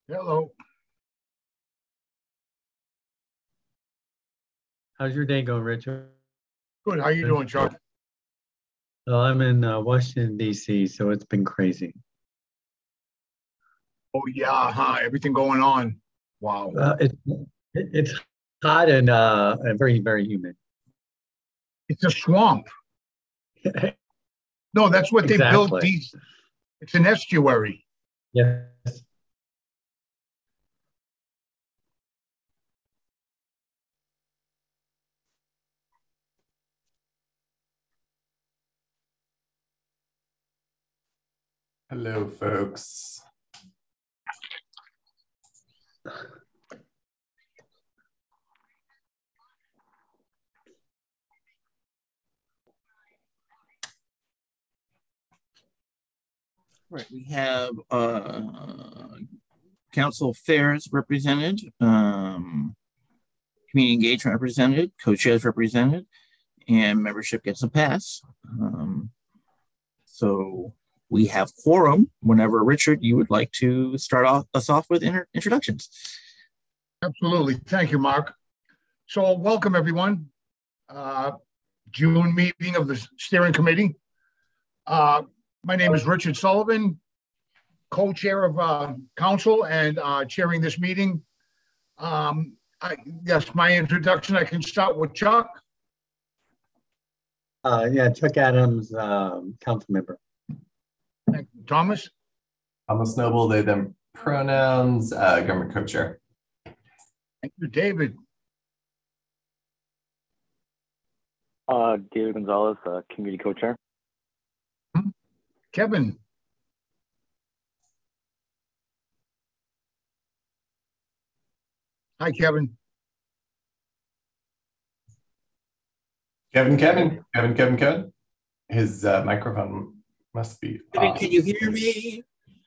Hello. How's your day going, Richard? Good. How you doing, Chuck? Well, I'm in Washington, D.C., so it's been crazy. Oh yeah, everything going on. Wow. It's hot and very, very humid. It's a swamp. No, that's what they built Exactly. these. It's an estuary. Yes. Hello, folks. Right, we have council affairs represented, community engagement represented, co-chairs represented, and membership gets a pass. So we have quorum. Whenever, Richard, you would like to start us off with introductions. Absolutely. Thank you, Mark. So welcome, everyone. June meeting of the steering committee. My name is Richard Sullivan, co-chair of council and chairing this meeting. Yes, my introduction, I can start with Chuck. Yeah, Chuck Adams, council member. Thank you. Thomas. Thomas Noble, they, them pronouns, government co-chair. Thank you, David. David Gonzalez, community co-chair. Kevin. Hi, Kevin. Kevin. His microphone must be off. Can you hear me?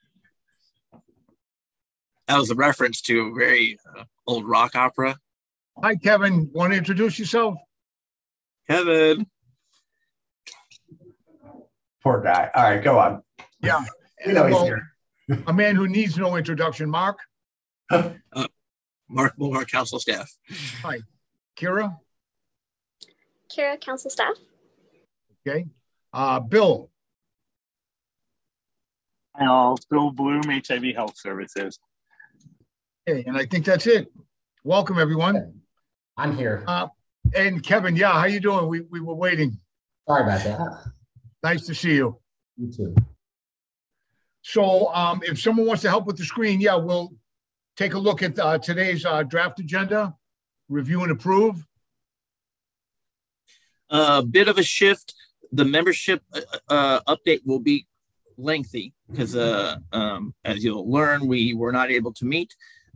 That was a reference to a very old rock opera. Hi, Kevin. Want to introduce yourself? Kevin. Poor guy. All right, go on. Yeah. You know he's here. A man who needs no introduction, Mark. Mark Moore, council staff. Hi. Kira. Kira, council staff. Okay. Bill. Bill Bloom, HIV Health Services. Okay, and I think that's it. Welcome, everyone. I'm here. And Kevin, yeah, how you doing? We were waiting. Sorry about that. Nice to see you. You too. So if someone wants to help with the screen, yeah, we'll take a look at today's draft agenda, review and approve. A bit of a shift. The membership update will be lengthy because as you'll learn, we were not able to meet.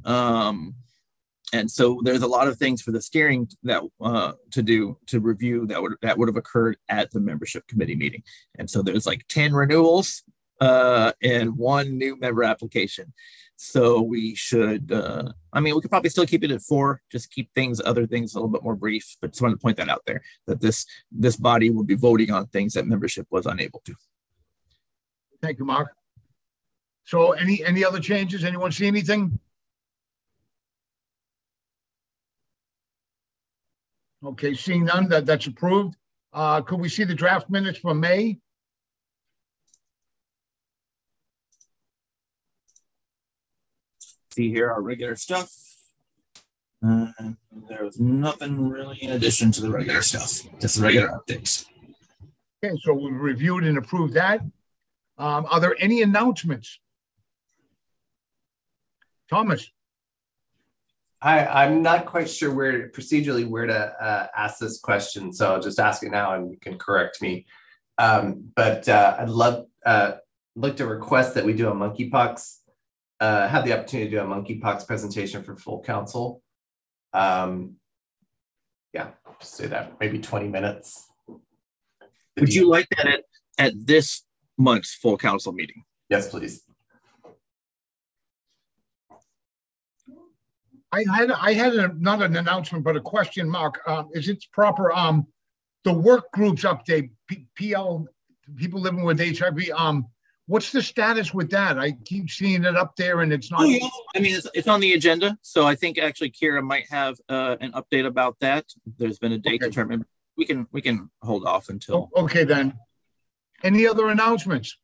And so there's a lot of things for the steering that to review that would have occurred at the membership committee meeting. And so there's like 10 renewals and one new member application. So we should, we could probably still keep it at 4, just keep other things a little bit more brief, but just wanted to point that out there, that this body will be voting on things that membership was unable to. Thank you, Mark. So any other changes? Anyone see anything? Okay, seeing none, that's approved. Could we see the draft minutes from May? See here our regular stuff. There was nothing really in addition to the regular stuff, just the regular updates. Okay, so we reviewed and approved that. Are there any announcements? Thomas. I'm not quite sure procedurally where to ask this question, so I'll just ask it now and you can correct me. But I'd like to request that we do a monkeypox, have the opportunity to do a monkeypox presentation for full council. Yeah, just say that, maybe 20 minutes. Would you like that at this month's full council meeting? Yes, please. I had not an announcement, but a question, Mark. Is it proper? The work groups update, PL, people living with HIV. What's the status with that? I keep seeing it up there and it's not. Oh, yeah. I mean, it's on the agenda. So I think actually Kira might have an update about that. There's been a date Okay. determined. We can hold off until. Okay, then. Any other announcements?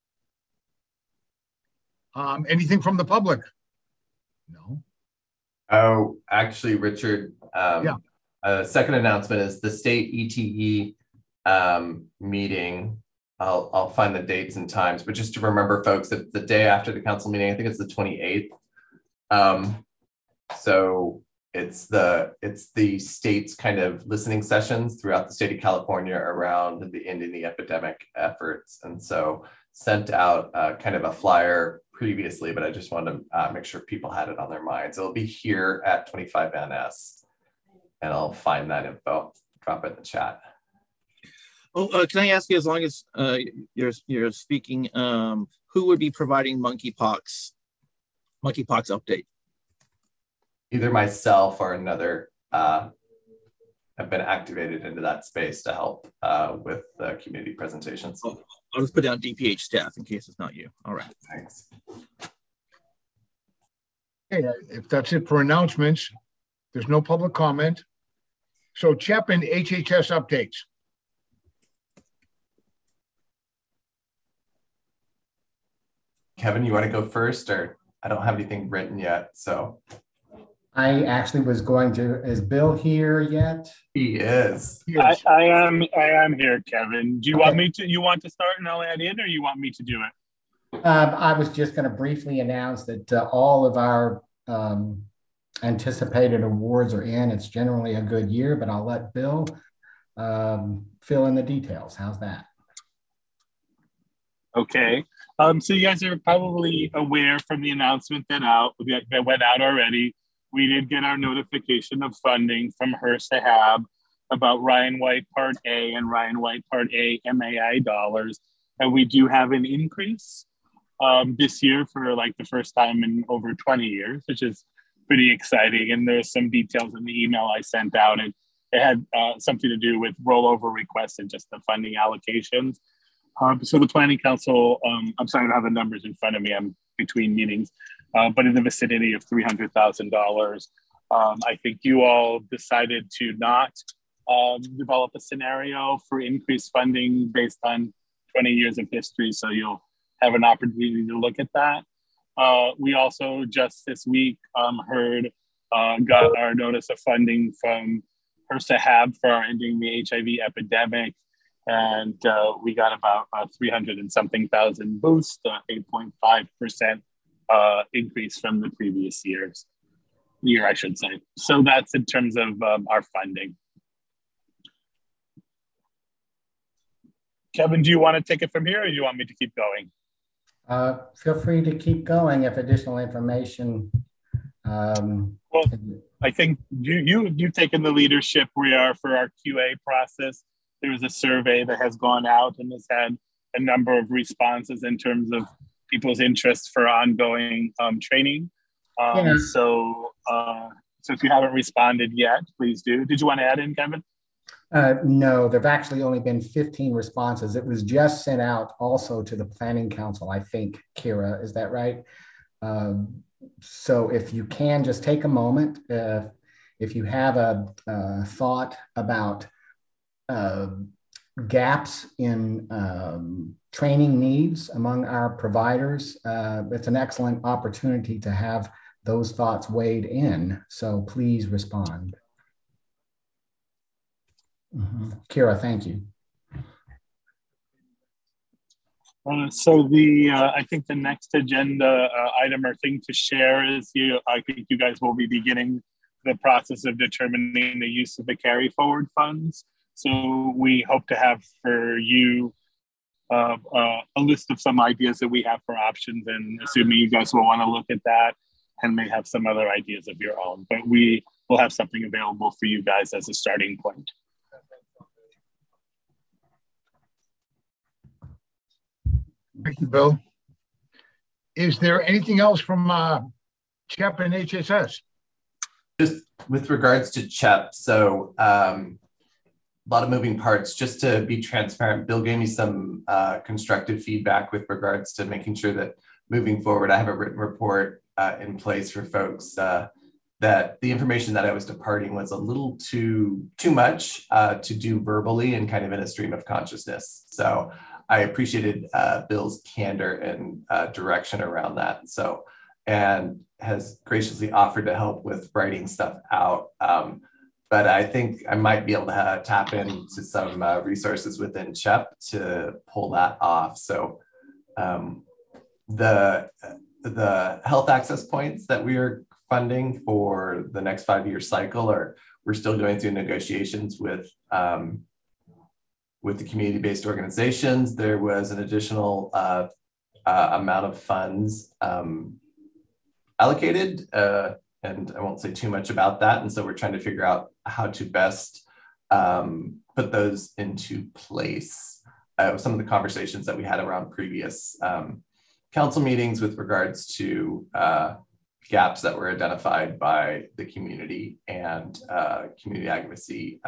Anything from the public? No. Oh, actually, Richard, a second announcement is the state ETE meeting. I'll find the dates and times, but just to remember, folks, that the day after the council meeting, I think it's the 28th. So it's the state's kind of listening sessions throughout the state of California around the ending the epidemic efforts. And so sent out kind of a flyer previously, but I just wanted to make sure people had it on their minds. It'll be here at 25NS, and I'll find that info, drop it in the chat. Oh, can I ask you, as long as you're speaking, who would be providing monkeypox update? Either myself or another have been activated into that space to help with the community presentations. Oh, I'll just put down DPH staff in case it's not you. All right. Thanks. Okay, if that's it for announcements, there's no public comment. So Chapin HHS updates. Kevin, you want to go first, or I don't have anything written yet, so. I actually was going to, is Bill here yet? He is. Yes. I am here, Kevin. Do you want me to? You want to start and I'll add in, or you want me to do it? I was just going to briefly announce that all of our anticipated awards are in. It's generally a good year, but I'll let Bill fill in the details. How's that? Okay. So you guys are probably aware from the announcement that went out already. We did get our notification of funding from HRSA about Ryan White Part A and Ryan White Part A MAI dollars. And we do have an increase this year for like the first time in over 20 years, which is pretty exciting. And there's some details in the email I sent out. And it had something to do with rollover requests and just the funding allocations. So the Planning Council, I'm sorry, I don't have the numbers in front of me. I'm between meetings, but in the vicinity of $300,000. I think you all decided to not develop a scenario for increased funding based on 20 years of history. So you'll have an opportunity to look at that. We also just this week got our notice of funding from HRSA for our ending the HIV epidemic. And we got about 300 and something thousand boost, 8.5% increase from the previous year, I should say. So that's in terms of our funding. Kevin, do you want to take it from here, or do you want me to keep going? Feel free to keep going if additional information. Well, I think you've taken the leadership we are for our QA process. There was a survey that has gone out and has had a number of responses in terms of people's interest for ongoing training. So if you haven't responded yet, please do. Did you want to add in, Kevin? No, there've actually only been 15 responses. It was just sent out also to the Planning Council, I think, Kira, is that right? So if you can just take a moment, if you have a thought about gaps in training needs among our providers, it's an excellent opportunity to have those thoughts weighed in. So please respond. Kira, thank you. So I think the next agenda item or thing to share is I think you guys will be beginning the process of determining the use of the carry forward funds. So we hope to have for you a list of some ideas that we have for options, and assuming you guys will want to look at that and may have some other ideas of your own, but we will have something available for you guys as a starting point. Thank you, Bill. Is there anything else from Chapin HHS? Just with regards to CHEP, so lot of moving parts. Just to be transparent, Bill gave me some constructive feedback with regards to making sure that moving forward, I have a written report in place for folks that the information that I was departing was a little too much to do verbally and kind of in a stream of consciousness. So I appreciated Bill's candor and direction around that. So, and has graciously offered to help with writing stuff out. But I think I might be able to tap into some resources within CHEP to pull that off. So the health access points that we are funding for the next 5-year cycle we're still going through negotiations with the community-based organizations. There was an additional amount of funds allocated, and I won't say too much about that. And so we're trying to figure out how to best put those into place. Some of the conversations that we had around previous council meetings with regards to gaps that were identified by the community, and community advocacy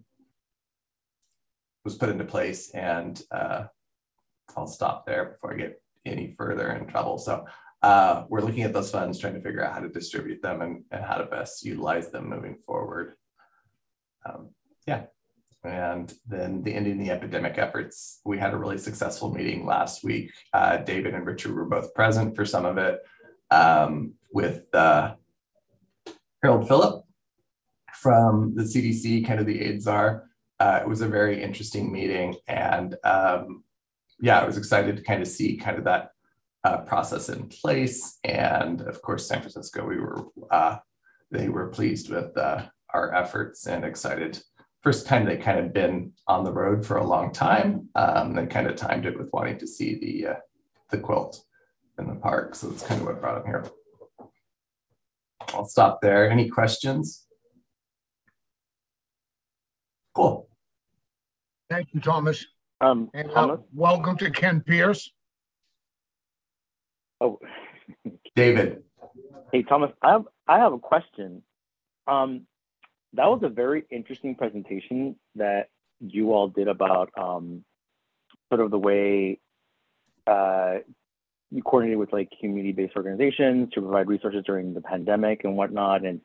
was put into place. And I'll stop there before I get any further in trouble. So we're looking at those funds, trying to figure out how to distribute them and how to best utilize them moving forward. Yeah. And then the ending the epidemic efforts. We had a really successful meeting last week. David and Richard were both present for some of it, with Harold Phillip from the CDC, kind of the aid czar. It was a very interesting meeting, and yeah, I was excited to kind of see kind of that process in place. And of course, San Francisco, they were pleased with our efforts and excited. First time they kind of been on the road for a long time. They kind of timed it with wanting to see the quilt in the park. So that's kind of what brought them here. I'll stop there. Any questions? Cool. Thank you, Thomas. Thomas? Welcome to Ken Pierce. Oh, David. Hey, Thomas, I have a question. That was a very interesting presentation that you all did about sort of the way you coordinated with like community-based organizations to provide resources during the pandemic and whatnot. And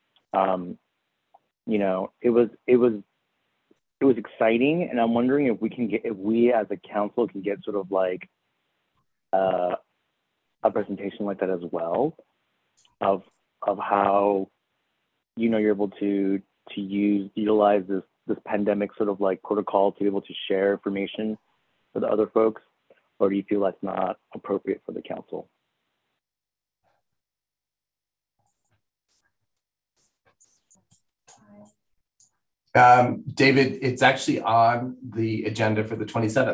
you know, it was exciting. And I'm wondering if we as a council can get sort of like a presentation like that as well, of how, you know, you're able to utilize this pandemic sort of like protocol to be able to share information with other folks, or do you feel that's not appropriate for the council? David, it's actually on the agenda for the 27th.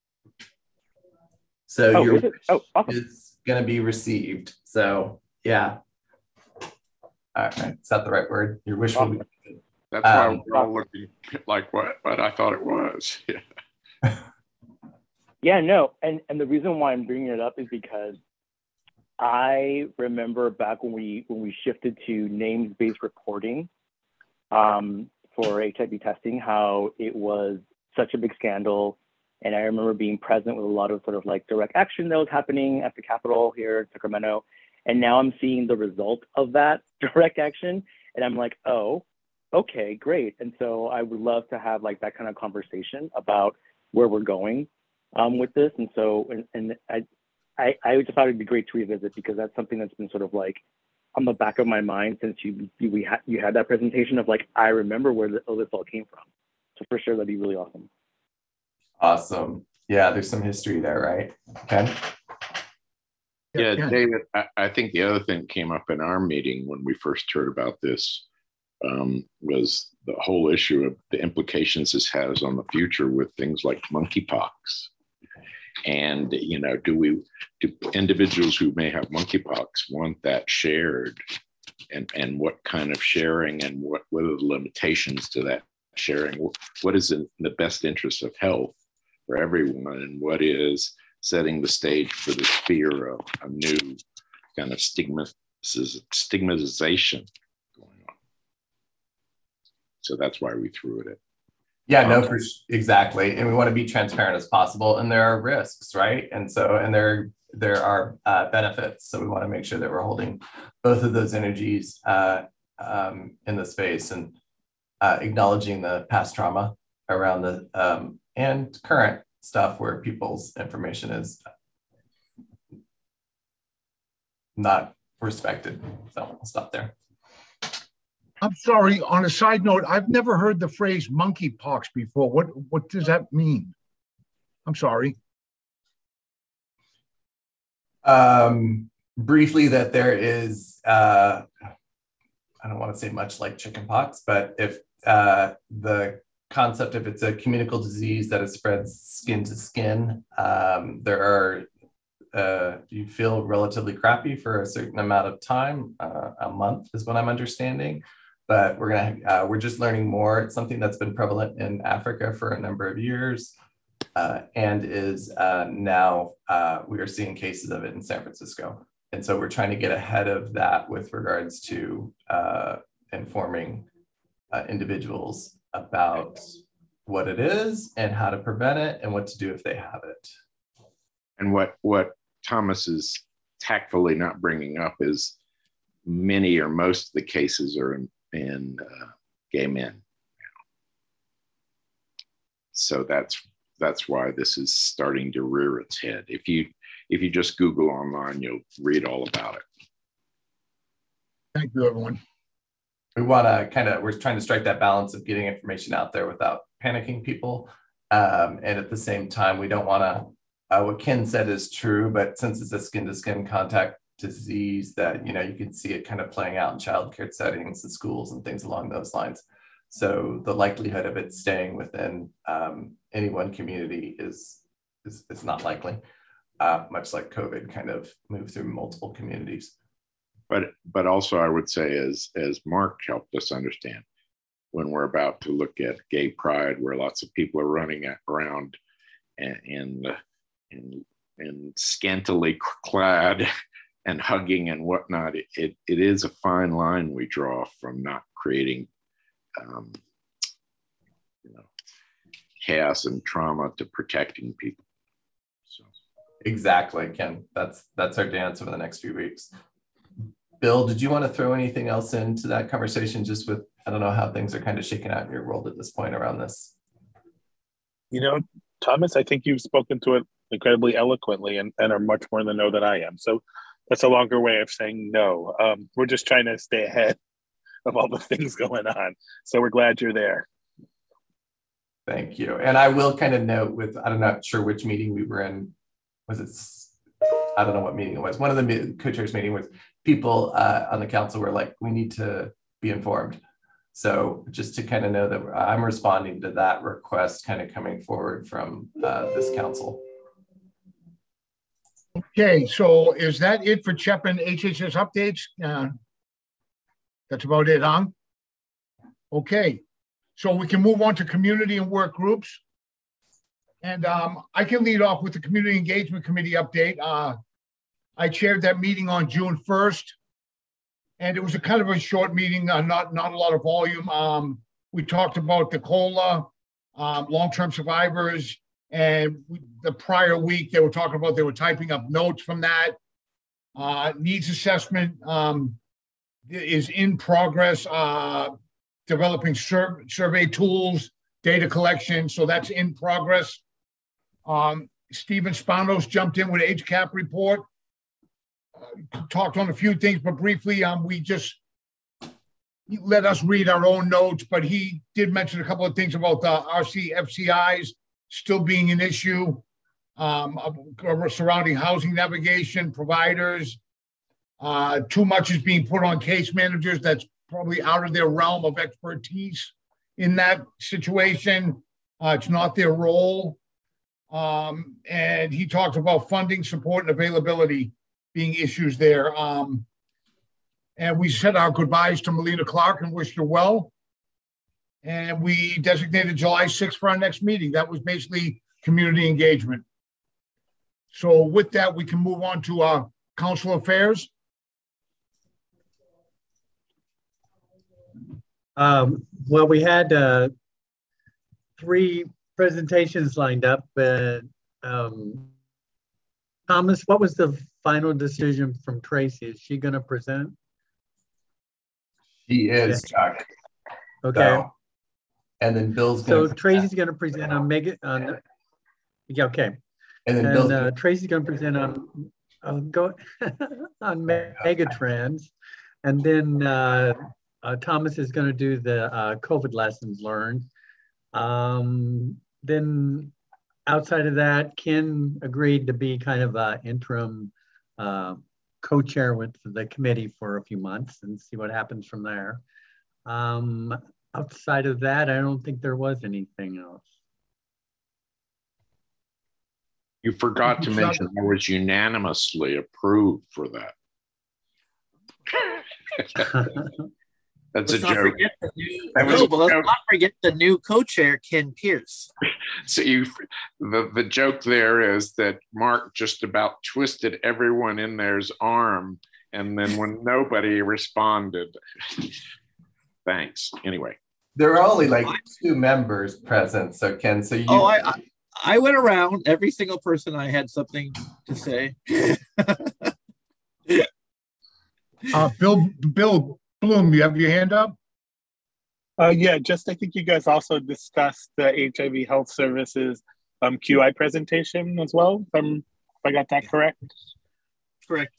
So awesome. It's going to be received. So yeah. All right. Is that the right word? Your wish will be. That's why we're all looking like what I thought it was. Yeah. Yeah, no. And the reason why I'm bringing it up is because I remember back when we shifted to names-based reporting for HIV testing, how it was such a big scandal. And I remember being present with a lot of sort of like direct action that was happening at the Capitol here in Sacramento. And now I'm seeing the result of that direct action. And I'm like, oh, okay, great. And so I would love to have like that kind of conversation about where we're going with this. And so, and I just thought it'd be great to revisit, because that's something that's been sort of like on the back of my mind since you had that presentation of like, I remember where this all came from. So for sure, that'd be really awesome. Awesome. Yeah, there's some history there, right? Okay. Yeah, David, I think the other thing came up in our meeting when we first heard about this was the whole issue of the implications this has on the future with things like monkeypox. And, you know, do individuals who may have monkeypox want that shared, and what kind of sharing, and what are the limitations to that sharing? What is in the best interest of health for everyone, and what is setting the stage for this fear of a new kind of stigmatization going on? So that's why we threw it in. Yeah, no, exactly. And we want to be transparent as possible. And there are risks, right? And so, and there are benefits. So we want to make sure that we're holding both of those energies in the space and acknowledging the past trauma around the and current stuff where people's information is not respected. So I'll stop there. I'm sorry, on a side note, I've never heard the phrase monkeypox before. What does that mean? I'm sorry. Briefly, that there is, I don't want to say much like chickenpox, but if the concept, if it's a communicable disease that it spreads skin to skin, you feel relatively crappy for a certain amount of time, a month is what I'm understanding. But we're just learning more. It's something that's been prevalent in Africa for a number of years, and is now we are seeing cases of it in San Francisco. And so we're trying to get ahead of that with regards to informing individuals about what it is and how to prevent it and what to do if they have it. And what Thomas is tactfully not bringing up is many or most of the cases are in gay men. So that's why this is starting to rear its head. If you just Google online, you'll read all about it. Thank you, everyone. We want to we're trying to strike that balance of getting information out there without panicking people. And at the same time, we don't want to, what Ken said is true, but since it's a skin to skin contact disease that, you can see it kind of playing out in childcare settings and schools and things along those lines. So the likelihood of it staying within any one community is not likely, much like COVID kind of moved through multiple communities. But also I would say, as Mark helped us understand, when we're about to look at gay pride, where lots of people are running around and scantily clad and hugging and whatnot, it is a fine line we draw from not creating chaos and trauma to protecting people. So exactly, Ken. That's our dance over the next few weeks. Bill, did you want to throw anything else into that conversation, just with, I don't know how things are kind of shaking out in your world at this point around this? Thomas, I think you've spoken to it incredibly eloquently and are much more in the know than I am. So that's a longer way of saying no. We're just trying to stay ahead of all the things going on. So we're glad you're there. Thank you. And I will kind of note I'm not sure which meeting we were in. I don't know what meeting it was. One of the co-chairs meeting was people on the council were like, we need to be informed. So just to kind of know that I'm responding to that request kind of coming forward from this council. Okay, so is that it for CHEP and HHS updates? That's about it, huh? Okay, so we can move on to community and work groups. And I can lead off with the Community Engagement Committee update. I chaired that meeting on June 1st, and it was a kind of a short meeting, not a lot of volume. We talked about the COLA, long-term survivors, and the prior week they were talking about, they were typing up notes from that. Needs assessment is in progress, developing survey tools, data collection, so that's in progress. Stephen Spanos jumped in with HCAP report, talked on a few things, but briefly, he let us read our own notes, but he did mention a couple of things about the RCFCIs still being an issue, surrounding housing navigation, providers. Too much is being put on case managers. That's probably out of their realm of expertise in that situation. It's not their role. And he talked about funding, support, and availability being issues there. And we said our goodbyes to Melina Clark and wished her well. And we designated July 6th for our next meeting. That was basically community engagement. So with that, we can move on to council affairs. Well, we had 3 presentations lined up. Thomas, what was the final decision from Tracy? Is she going to present? She is, Chuck. Okay. So, and then Bill's going to. So Tracy's going to present on yeah, okay. And then Tracy's going to present on on Megatrends, and then Thomas is going to do the COVID lessons learned. Then outside of that, Ken agreed to be kind of an interim co-chair with the committee for a few months and see what happens from there. Outside of that, I don't think there was anything else. You forgot to mention I was unanimously approved for that. That's a joke. Let's not forget the new co-chair, Ken Pierce. So the joke there is that Mark just about twisted everyone in there's arm, and then when nobody responded, thanks. Anyway, there are only like 2 members present, so Ken, so you. Oh, I went around every single person. I had something to say. Bill Bloom, you have your hand up? Yeah, just I think you guys also discussed the HIV Health Services QI presentation as well, if I got that correct. Correct.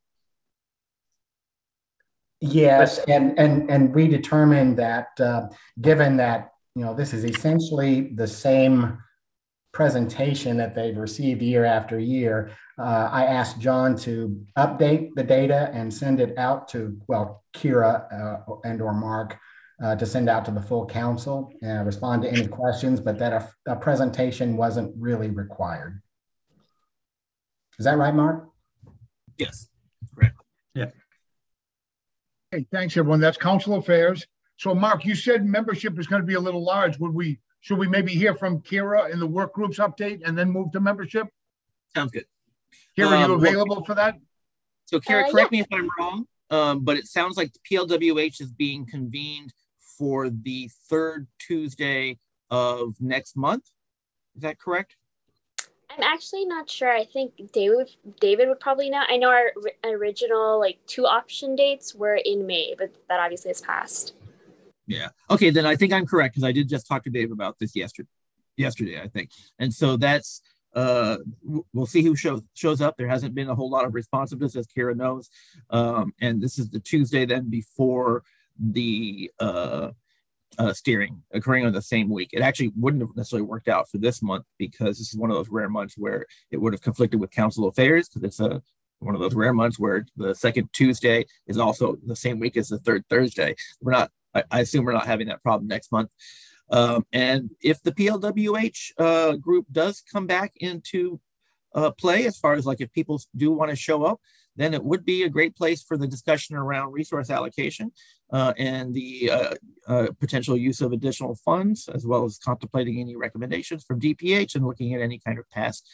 Yes, and we determined that given that, this is essentially the same presentation that they've received year after year, I asked John to update the data and send it out to, Kira and or Mark to send out to the full council and respond to any questions, but that a presentation wasn't really required. Is that right, Mark? Yes, correct. Yeah. Hey, thanks everyone. That's council affairs. So Mark, you said membership is going to be a little large. Should we maybe hear from Kira in the work groups update and then move to membership? Sounds good. Kira, are you available for that? So Kira, correct me if I'm wrong, but it sounds like the PLWH is being convened for the 3rd Tuesday of next month. Is that correct? I'm actually not sure. I think David would probably know. I know our original 2 option dates were in May, but that obviously has passed. Yeah. Okay, then I think I'm correct because I did just talk to Dave about this yesterday, I think. And so that's we'll see who shows up. There hasn't been a whole lot of responsiveness, as Kira knows. And this is the Tuesday then before the steering occurring on the same week. It actually wouldn't have necessarily worked out for this month because this is one of those rare months where it would have conflicted with council affairs, because it's one of those rare months where the 2nd Tuesday is also the same week as the 3rd Thursday. I assume we're not having that problem next month. And if the PLWH group does come back into play, as far as if people do want to show up, then it would be a great place for the discussion around resource allocation and the potential use of additional funds, as well as contemplating any recommendations from DPH and looking at any kind of past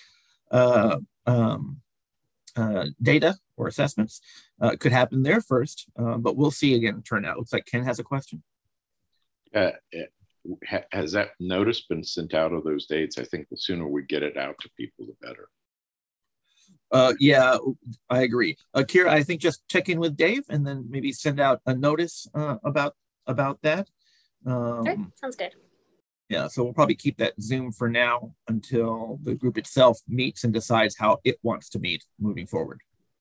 data or assessments. Could happen there first, but we'll see again turnout. Looks like Ken has a question. Has that notice been sent out of those dates? I think the sooner we get it out to people, the better. Yeah, I agree. Kira, I think just check in with Dave and then maybe send out a notice about that. Sure, sounds good. Yeah, so we'll probably keep that Zoom for now until the group itself meets and decides how it wants to meet moving forward.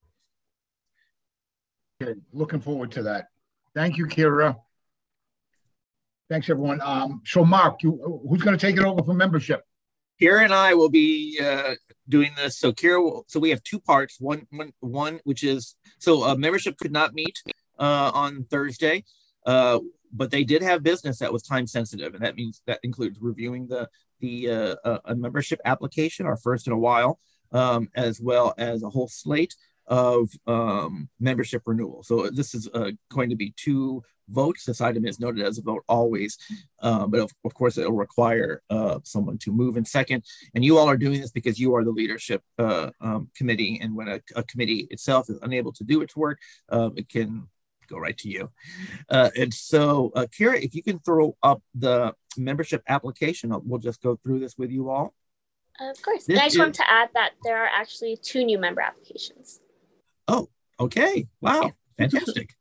Good. Looking forward to that. Thank you, Kira. Thanks, everyone. So Mark, who's going to take it over for membership? Kira and I will be doing this. So Kira so we have 2 parts. One which is, membership could not meet on Thursday, but they did have business that was time sensitive, and that means that includes reviewing a membership application, our first in a while, as well as a whole slate of membership renewal. So this is going to be 2 votes. This item is noted as a vote always, but of course it'll require someone to move in second. And you all are doing this because you are the leadership committee, and when a committee itself is unable to do its work, it can go right to you. And so, Kira, if you can throw up the membership application, we'll just go through this with you all. Of course. And I just want to add that there are actually 2 new member applications. Oh, okay. Wow. Fantastic.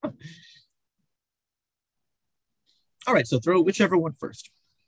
All right, so throw whichever one first.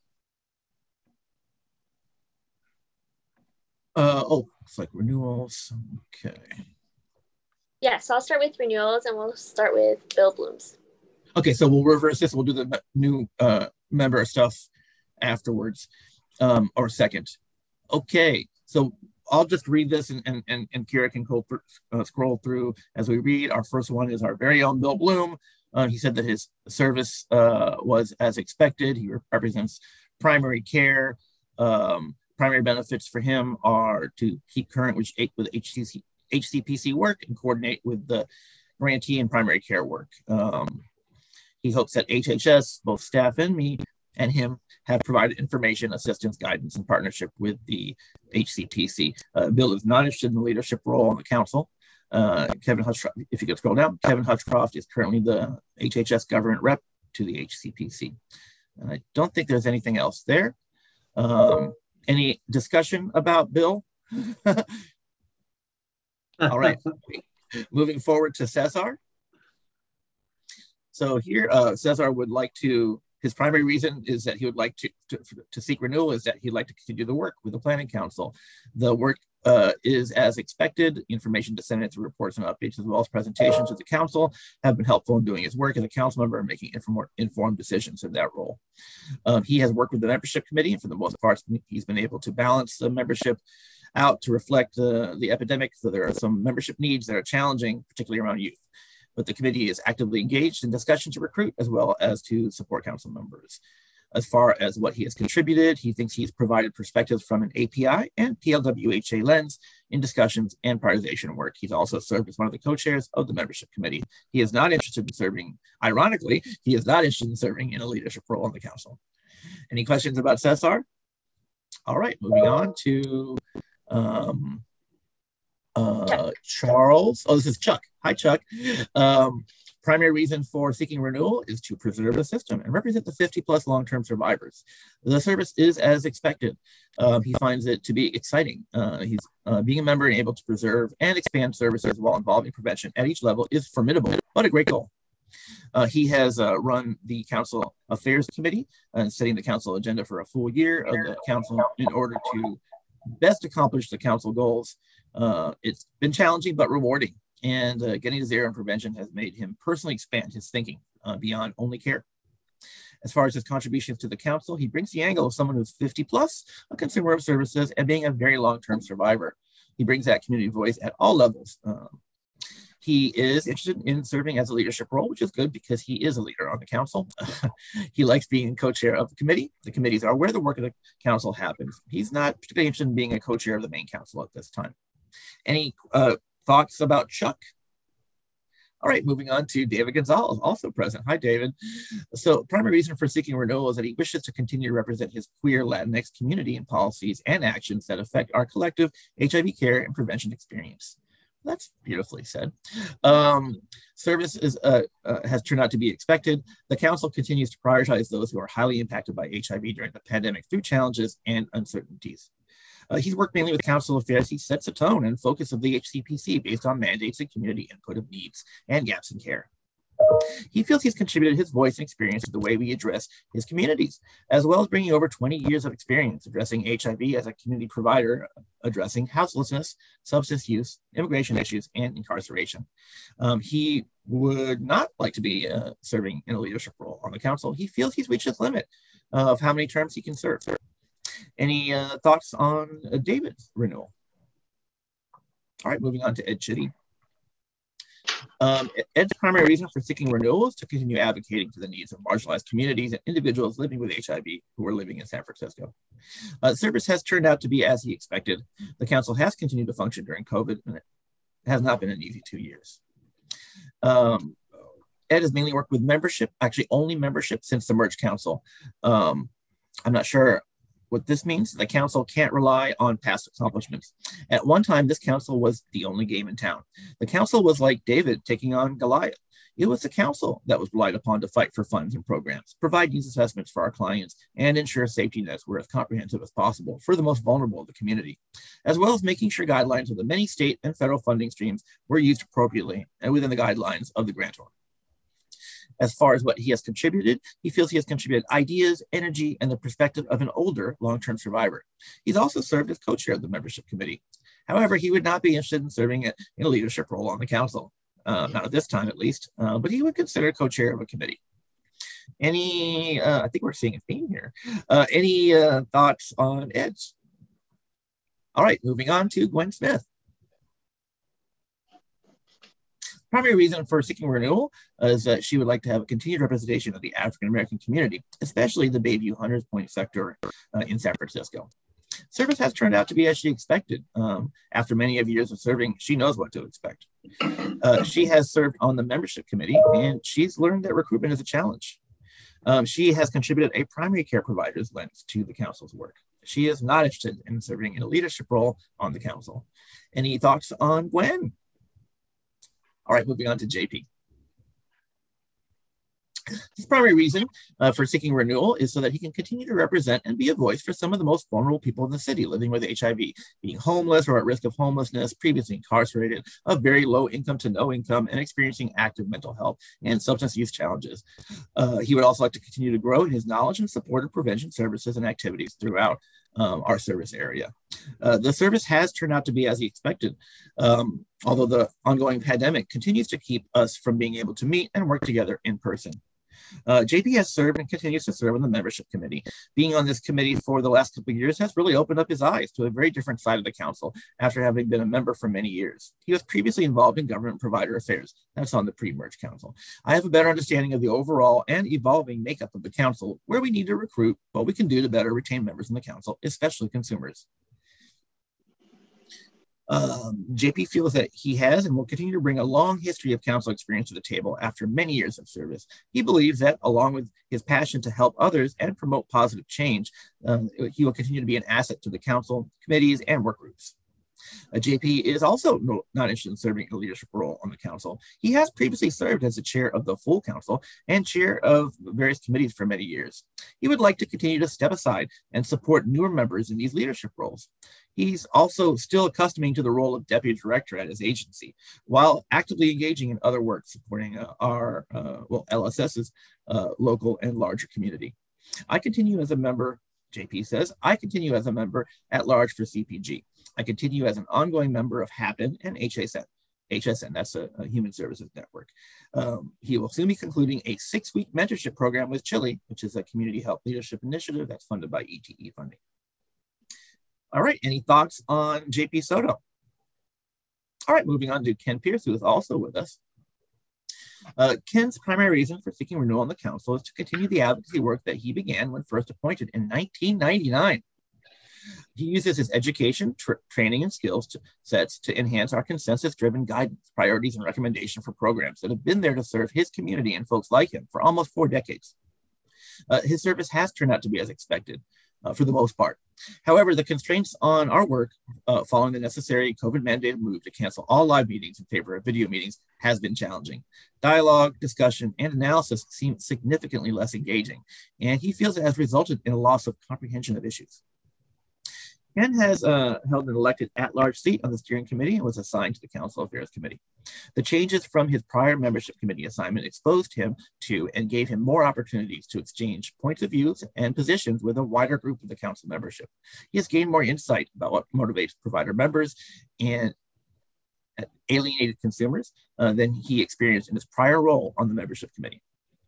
Looks like renewals. Okay. Yeah, so I'll start with renewals and we'll start with Bill Bloom's. Okay, so we'll reverse this. We'll do the new member stuff afterwards, or second. Okay, so I'll just read this and Kira can scroll through as we read. Our first one is our very own Bill Bloom. He said that his service was as expected. He represents primary care. Primary benefits for him are to keep current with HCPC work and coordinate with the grantee and primary care work. He hopes that HHS, both staff and me and him, have provided information, assistance, guidance, and partnership with the HCPC. Bill is not interested in the leadership role on the council. Kevin Hutchcroft, if you could scroll down, Kevin Hutchcroft is currently the HHS government rep to the HCPC. And I don't think there's anything else there. Any discussion about Bill? All right, moving forward to Cesar. So here, Cesar would like to, his primary reason is that he would like to seek renewal is that he'd like to continue the work with the Planning Council. The work is as expected. Information disseminated through reports and updates as well as presentations to the council have been helpful in doing his work as a council member and making informed decisions in that role. He has worked with the membership committee, and for the most part, he's been able to balance the membership out to reflect the epidemic. So there are some membership needs that are challenging, particularly around youth. But the committee is actively engaged in discussion to recruit as well as to support council members. As far as what he has contributed, he thinks he's provided perspectives from an API and PLWHA lens in discussions and prioritization work. He's also served as one of the co-chairs of the membership committee. He is not interested in serving, ironically, he is not interested in serving in a leadership role on the council. Any questions about Cesar? All right, moving on to Charles. Oh, this is Chuck. Hi, Chuck. Primary reason for seeking renewal is to preserve the system and represent the 50+ long-term survivors. The service is as expected. He finds it to be exciting. He's being a member and able to preserve and expand services while involving prevention at each level is formidable, but a great goal. He has run the Council Affairs Committee and setting the council agenda for a full year of the council in order to best accomplish the council goals. It's been challenging but rewarding, and getting to zero in prevention has made him personally expand his thinking beyond only care. As far as his contributions to the council, he brings the angle of someone who's 50+, a consumer of services, and being a very long-term survivor. He brings that community voice at all levels. He is interested in serving as a leadership role, which is good because he is a leader on the council. He likes being co-chair of the committee. The committees are where the work of the council happens. He's not particularly interested in being a co-chair of the main council at this time. Any thoughts about Chuck? All right, moving on to David Gonzalez, also present. Hi, David. So primary reason for seeking renewal is that he wishes to continue to represent his queer Latinx community in policies and actions that affect our collective HIV care and prevention experience. That's beautifully said. Service has turned out to be expected. The council continues to prioritize those who are highly impacted by HIV during the pandemic through challenges and uncertainties. He's worked mainly with council affairs. He sets a tone and focus of the HCPC based on mandates and community input of needs and gaps in care. He feels he's contributed his voice and experience to the way we address his communities, as well as bringing over 20 years of experience addressing HIV as a community provider, addressing houselessness, substance use, immigration issues, and incarceration. He would not like to be serving in a leadership role on the council. He feels he's reached his limit of how many terms he can serve. Any thoughts on David's renewal? All right, moving on to Ed Chitty. Ed's primary reason for seeking renewal is to continue advocating for the needs of marginalized communities and individuals living with HIV who are living in San Francisco. Service has turned out to be as he expected. The council has continued to function during COVID, and it has not been an easy 2 years. Ed has mainly worked with membership, actually only membership since the merged council. I'm not sure What this means, the council can't rely on past accomplishments. At one time, this council was the only game in town. The council was like David taking on Goliath. It was the council that was relied upon to fight for funds and programs, provide needs assessments for our clients, and ensure safety nets were as comprehensive as possible for the most vulnerable of the community, as well as making sure guidelines of the many state and federal funding streams were used appropriately and within the guidelines of the grantor. As far as what he has contributed, he feels he has contributed ideas, energy, and the perspective of an older long-term survivor. He's also served as co-chair of the membership committee. However, he would not be interested in serving in a leadership role on the council, not at this time at least, but he would consider co-chair of a committee. I think we're seeing a theme here. Any thoughts on Ed's? All right, moving on to Gwen Smith. Primary reason for seeking renewal is that she would like to have a continued representation of the African-American community, especially the Bayview Hunters Point sector in San Francisco. Service has turned out to be as she expected. After many of years of serving, she knows what to expect. She has served on the membership committee, and she's learned that recruitment is a challenge. She has contributed a primary care provider's lens to the council's work. She is not interested in serving in a leadership role on the council. Any thoughts on Gwen? All right, moving on to JP. His primary reason for seeking renewal is so that he can continue to represent and be a voice for some of the most vulnerable people in the city living with HIV, being homeless or at risk of homelessness, previously incarcerated, of very low income to no income, and experiencing active mental health and substance use challenges. He would also like to continue to grow in his knowledge and support of prevention services and activities throughout our service area. The service has turned out to be as he expected, although the ongoing pandemic continues to keep us from being able to meet and work together in person. JP has served and continues to serve on the membership committee. Being on this committee for the last couple of years has really opened up his eyes to a very different side of the council after having been a member for many years. He was previously involved in government provider affairs. That's on the pre-merge council. I have a better understanding of the overall and evolving makeup of the council, where we need to recruit, what we can do to better retain members in the council, especially consumers. JP feels that he has and will continue to bring a long history of council experience to the table after many years of service. He believes that, along with his passion to help others and promote positive change, he will continue to be an asset to the council, committees, and work groups. JP is also not interested in serving a leadership role on the council. He has previously served as the chair of the full council and chair of various committees for many years. He would like to continue to step aside and support newer members in these leadership roles. He's also still accustoming to the role of deputy director at his agency, while actively engaging in other work supporting our LSS's local and larger community. I continue as a member, JP says, I continue as a member at large for CPG. I continue as an ongoing member of HAPN and HSN, that's a human services network. He will soon be concluding a 6-week mentorship program with Chile, which is a community health leadership initiative that's funded by ETE funding. All right, any thoughts on JP Soto? All right, moving on to Ken Pierce, who is also with us. Ken's primary reason for seeking renewal on the council is to continue the advocacy work that he began when first appointed in 1999. He uses his education, training, and skills sets to enhance our consensus-driven guidance, priorities, and recommendation for programs that have been there to serve his community and folks like him for almost 4 decades. His service has turned out to be as expected for the most part. However, the constraints on our work following the necessary COVID-mandated move to cancel all live meetings in favor of video meetings has been challenging. Dialogue, discussion, and analysis seem significantly less engaging, and he feels it has resulted in a loss of comprehension of issues. Ken has held an elected at-large seat on the steering committee and was assigned to the Council Affairs Committee. The changes from his prior membership committee assignment exposed him to and gave him more opportunities to exchange points of views and positions with a wider group of the council membership. He has gained more insight about what motivates provider members and alienated consumers than he experienced in his prior role on the membership committee.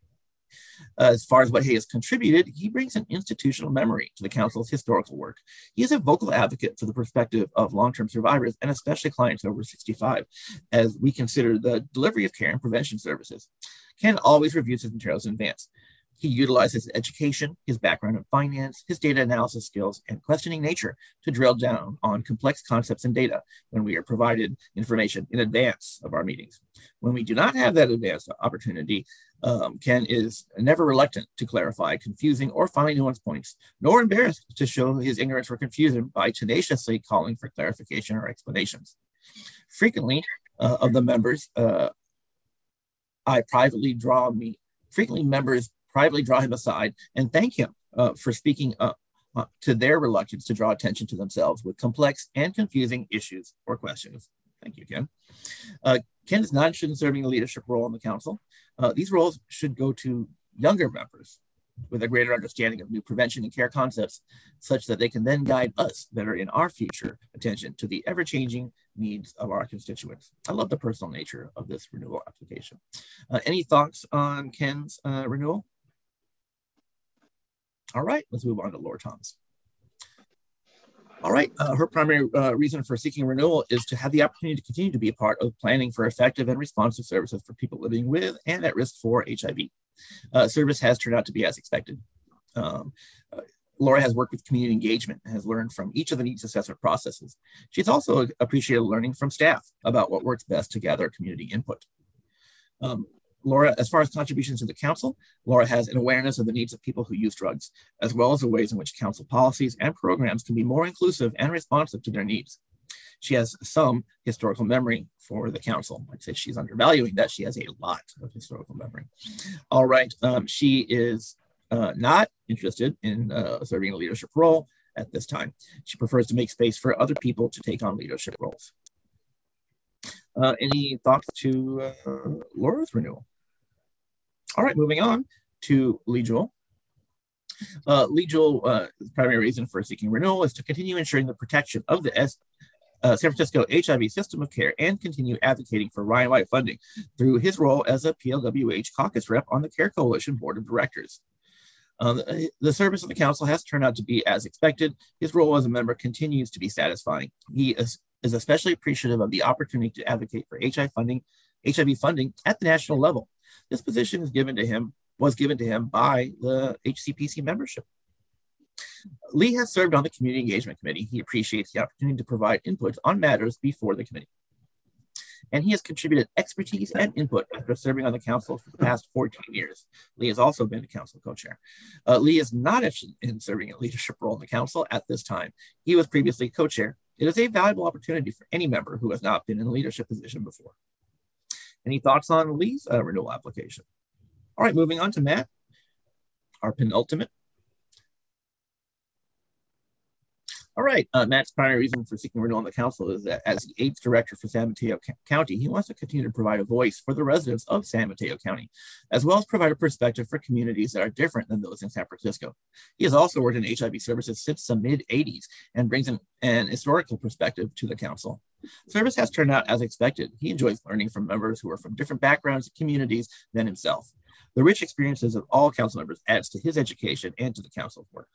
As far as what he has contributed, he brings an institutional memory to the council's historical work. He is a vocal advocate for the perspective of long-term survivors and especially clients over 65, as we consider the delivery of care and prevention services. Ken always reviews his materials in advance. He utilizes his education, his background in finance, his data analysis skills, and questioning nature to drill down on complex concepts and data when we are provided information in advance of our meetings. When we do not have that advanced opportunity, Ken is never reluctant to clarify confusing or find nuanced points, nor embarrassed to show his ignorance or confusion by tenaciously calling for clarification or explanations. Frequently, of the members, frequently members privately draw him aside and thank him for speaking up to their reluctance to draw attention to themselves with complex and confusing issues or questions. Thank you, Ken. Ken is not interested in serving a leadership role on the council. These roles should go to younger members with a greater understanding of new prevention and care concepts, such that they can then guide us better in our future attention to the ever-changing needs of our constituents. I love the personal nature of this renewal application. Any thoughts on Ken's renewal? All right, let's move on to Laura Thomas. All right, her primary reason for seeking renewal is to have the opportunity to continue to be a part of planning for effective and responsive services for people living with and at risk for HIV. Service has turned out to be as expected. Laura has worked with community engagement and has learned from each of the needs assessment processes. She's also appreciated learning from staff about what works best to gather community input. Laura, as far as contributions to the council, Laura has an awareness of the needs of people who use drugs, as well as the ways in which council policies and programs can be more inclusive and responsive to their needs. She has some historical memory for the council. I'd say she's undervaluing that. She has a lot of historical memory. All right, she is not interested in serving a leadership role at this time. She prefers to make space for other people to take on leadership roles. Any thoughts to Laura's renewal? All right, moving on to Lee Jewell. Lee Jewell's primary reason for seeking renewal is to continue ensuring the protection of the San Francisco HIV system of care and continue advocating for Ryan White funding through his role as a PLWH caucus rep on the Care Coalition Board of Directors. The service of the council has turned out to be as expected. His role as a member continues to be satisfying. He is especially appreciative of the opportunity to advocate for HIV funding at the national level. This position was given to him by the HCPC membership. Lee has served on the Community Engagement Committee. He appreciates the opportunity to provide input on matters before the committee. And he has contributed expertise and input after serving on the council for the past 14 years. Lee has also been the council co-chair. Lee is not interested in serving a leadership role in the council at this time. He was previously co-chair. It is a valuable opportunity for any member who has not been in a leadership position before. Any thoughts on Lee's renewal application? All right, moving on to Matt, our penultimate. All right, Matt's primary reason for seeking renewal on the council is that as the 8th director for San Mateo County, he wants to continue to provide a voice for the residents of San Mateo County, as well as provide a perspective for communities that are different than those in San Francisco. He has also worked in HIV services since the mid-'80s and brings an historical perspective to the council. Service has turned out as expected. He enjoys learning from members who are from different backgrounds and communities than himself. The rich experiences of all council members adds to his education and to the council's work.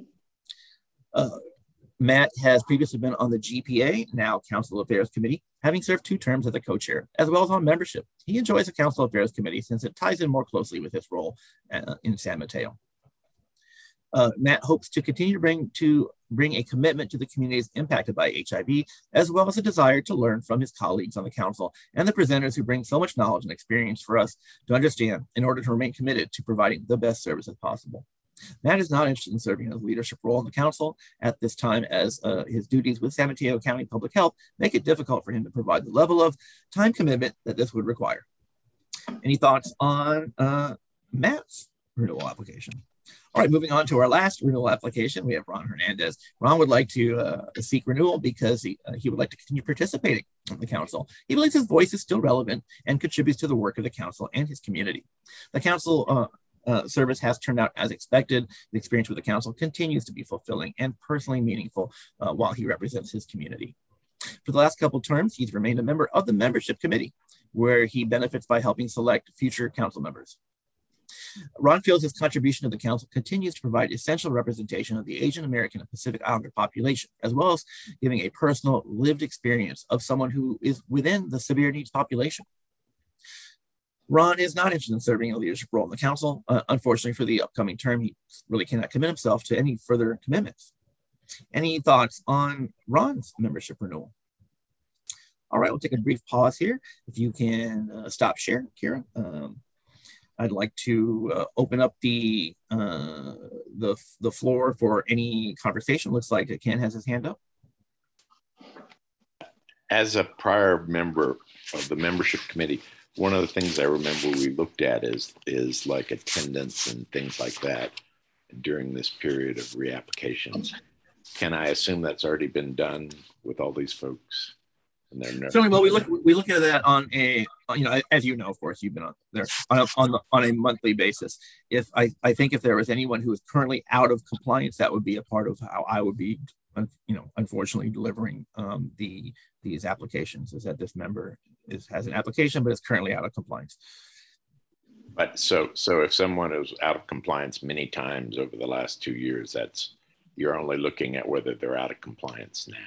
Matt has previously been on the GPA, now Council Affairs Committee, having served 2 terms as a co-chair, as well as on membership. He enjoys the Council Affairs Committee since it ties in more closely with his role in San Mateo. Matt hopes to continue to bring a commitment to the communities impacted by HIV, as well as a desire to learn from his colleagues on the council and the presenters who bring so much knowledge and experience for us to understand in order to remain committed to providing the best services possible. Matt is not interested in serving a leadership role in the council at this time, as his duties with San Mateo County Public Health make it difficult for him to provide the level of time commitment that this would require. Any thoughts on Matt's renewal application? All right, moving on to our last renewal application, we have Ron Hernandez. Ron would like to seek renewal because he would like to continue participating in the council. He believes his voice is still relevant and contributes to the work of the council and his community. The council service has turned out as expected. The experience with the council continues to be fulfilling and personally meaningful while he represents his community. For the last couple of terms, he's remained a member of the membership committee, where he benefits by helping select future council members. Ron feels his contribution to the council continues to provide essential representation of the Asian American and Pacific Islander population, as well as giving a personal lived experience of someone who is within the severe needs population. Ron is not interested in serving a leadership role in the council. Unfortunately, for the upcoming term, he really cannot commit himself to any further commitments. Any thoughts on Ron's membership renewal? All right, we'll take a brief pause here. If you can stop share, Kira. I'd like to open up the floor for any conversation. Looks like Ken has his hand up. As a prior member of the membership committee, one of the things I remember we looked at is like attendance and things like that during this period of reapplications. Can I assume that's already been done with all these folks? Certainly, well, we look at that on a, as you know, of course, you've been on there on a monthly basis. If I think if there was anyone who is currently out of compliance, that would be a part of how I would be, unfortunately delivering these applications. Is that this member has an application but is currently out of compliance. But so if someone is out of compliance many times over the last 2 years, you're only looking at whether they're out of compliance now.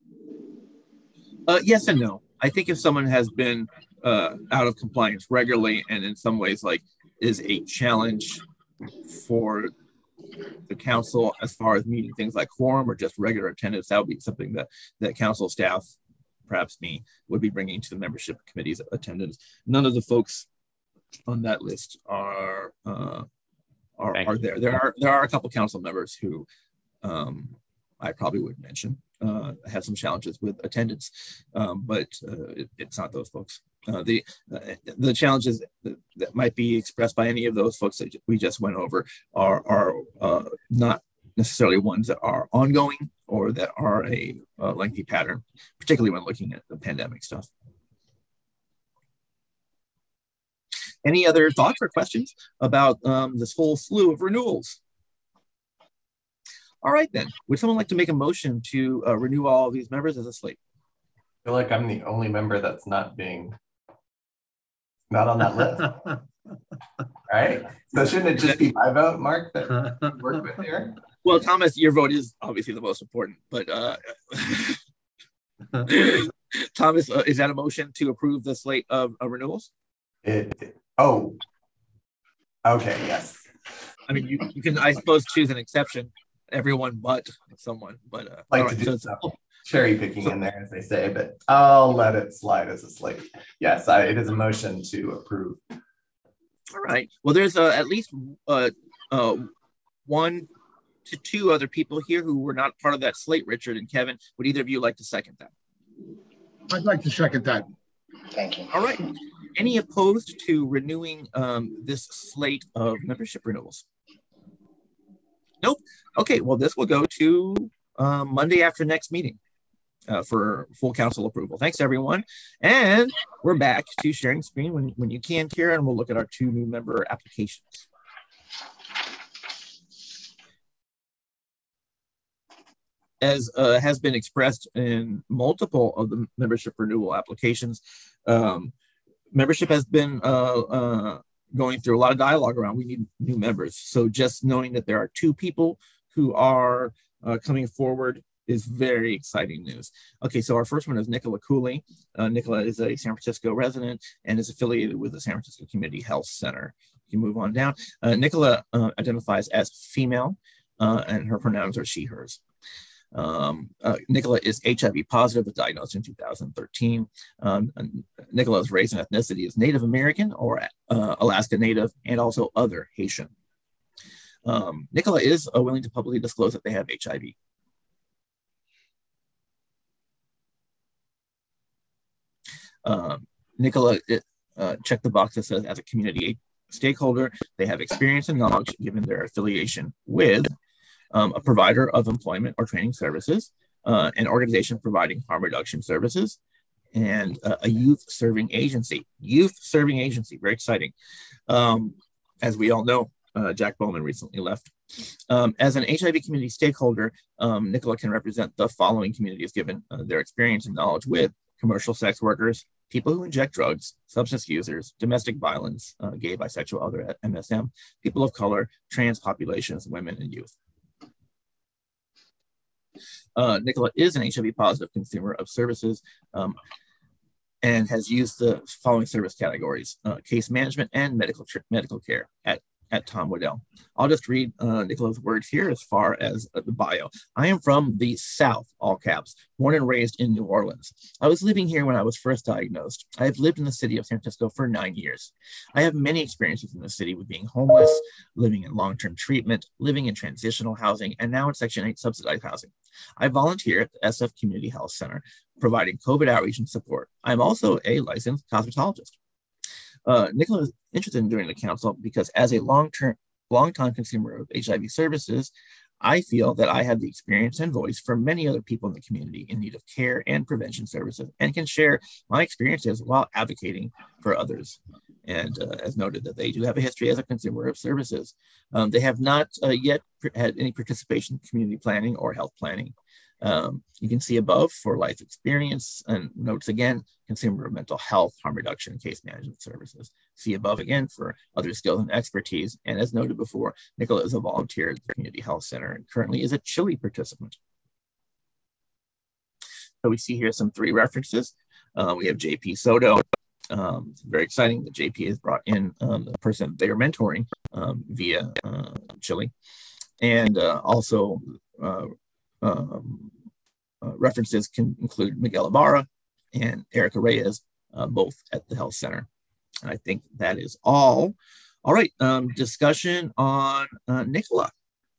Yes and no. I think if someone has been out of compliance regularly and in some ways is a challenge for the council as far as meeting things like quorum or just regular attendance, that would be something that council staff, perhaps me, would be bringing to the membership committee's attendance. None of the folks on that list are there. There are a couple council members who I probably would mention have some challenges with attendance, but it's not those folks. The challenges that might be expressed by any of those folks that we just went over are not necessarily ones that are ongoing or that are a lengthy pattern, particularly when looking at the pandemic stuff. Any other thoughts or questions about this whole slew of renewals? All right, then. Would someone like to make a motion to renew all of these members as a slate? I feel like I'm the only member that's not on that list. Right? So shouldn't it just be my vote, Mark, that you work with here? Well, Thomas, your vote is obviously the most important, but Thomas, is that a motion to approve the slate of renewals? Oh, okay, yes. I mean, you can, I suppose, choose an exception. Everyone but someone, but to do some cherry picking in there, as they say, but I'll let it slide as a slate. Yes, it is a motion to approve. All right. Well, there's at least 1 to 2 other people here who were not part of that slate. Richard and Kevin, would either of you like to second that? I'd like to second that. Thank you. All right. Any opposed to renewing this slate of membership renewals? Nope. Okay, well, this will go to Monday after next meeting for full council approval. Thanks, everyone. And we're back to sharing screen when you can, Kira, and we'll look at our 2 new member applications. As has been expressed in multiple of the membership renewal applications, membership has been going through a lot of dialogue around we need new members. So just knowing that there are 2 people who are coming forward is very exciting news. Okay, so our first one is Nicola Cooley. Nicola is a San Francisco resident and is affiliated with the San Francisco Community Health Center. You move on down. Nicola identifies as female and her pronouns are she, hers. Nicola is HIV positive, was diagnosed in 2013. Nicola's race and ethnicity is Native American or Alaska Native and also other Haitian. Nicola is willing to publicly disclose that they have HIV. Nicola checked the box that says as a community stakeholder, they have experience and knowledge given their affiliation with a provider of employment or training services, an organization providing harm reduction services, and a youth serving agency. Youth serving agency, very exciting. As we all know, Jack Bowman recently left. As an HIV community stakeholder, Nicola can represent the following communities given their experience and knowledge with commercial sex workers, people who inject drugs, substance users, domestic violence, gay, bisexual, other MSM, people of color, trans populations, women, and youth. Nicola is an HIV positive consumer of services. and has used the following service categories: case management and medical care at Tom Waddell. I'll just read Nicola's words here as far as the bio. I am from the South, all caps, born and raised in New Orleans. I was living here when I was first diagnosed. I have lived in the city of San Francisco for 9 years. I have many experiences in the city with being homeless, living in long-term treatment, living in transitional housing, and now in Section 8 subsidized housing. I volunteer at the SF Community Health Center, providing COVID outreach and support. I'm also a licensed cosmetologist. Nicola is interested in joining the council because as a long-time consumer of HIV services, I feel that I have the experience and voice for many other people in the community in need of care and prevention services, and can share my experiences while advocating for others. And as noted, that they do have a history as a consumer of services. They have not yet had any participation in community planning or health planning. You can see above for life experience, and notes again, consumer of mental health, harm reduction, and case management services. See above again for other skills and expertise. And as noted before, Nicola is a volunteer at the Community Health Center and currently is a Chile participant. So we see here some 3 references. We have JP Soto. It's very exciting that JP has brought in the person they are mentoring via Chile. And also references can include Miguel Ibarra and Erica Reyes, both at the health center. And I think that is all. All right, discussion on Nicola.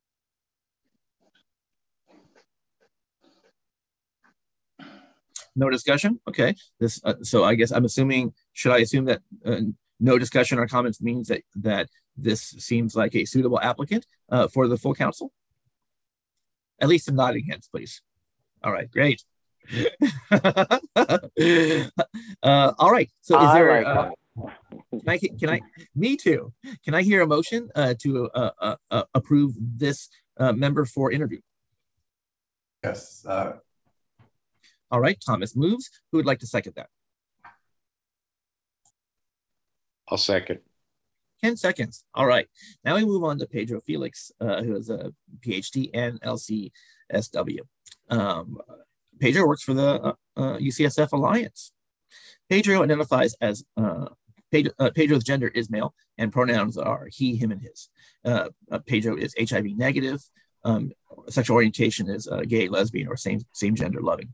No discussion? Okay. This so I guess I'm assuming, should I assume that no discussion or comments means that this seems like a suitable applicant for the full council? At least some nodding heads, please. All right, great. All right. So is there can I me too. Can I hear a motion to approve this member for interview? Yes. All right, Thomas moves. Who would like to second that? I'll second. 10 seconds. All right. Now we move on to Pedro Felix, who is a PhD and LCSW. Pedro works for the UCSF Alliance. Pedro identifies as, Pedro's gender is male and pronouns are he, him, and his. Pedro is HIV negative. Sexual orientation is gay, lesbian, or same gender loving.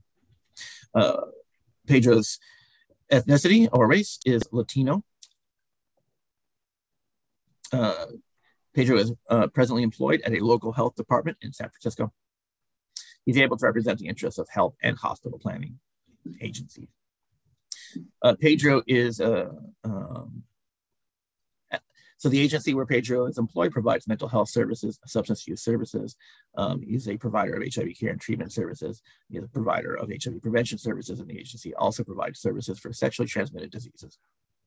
Pedro's ethnicity or race is Latino. Pedro is presently employed at a local health department in San Francisco. He's able to represent the interests of health and hospital planning agencies. Pedro is, so the agency where Pedro is employed provides mental health services, substance use services. He's a provider of HIV care and treatment services. He's a provider of HIV prevention services, and the agency also provides services for sexually transmitted diseases.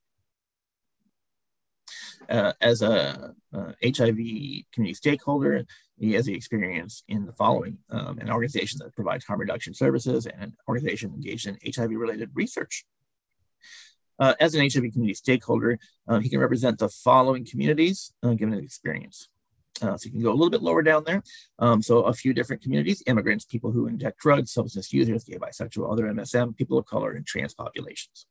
As a HIV community stakeholder, he has the experience in the following: an organization that provides harm reduction services and an organization engaged in HIV-related research. As an HIV community stakeholder, he can represent the following communities given his experience. So you can go a little bit lower down there. So a few different communities: immigrants, people who inject drugs, substance users, gay, bisexual, other MSM, people of color, and trans populations.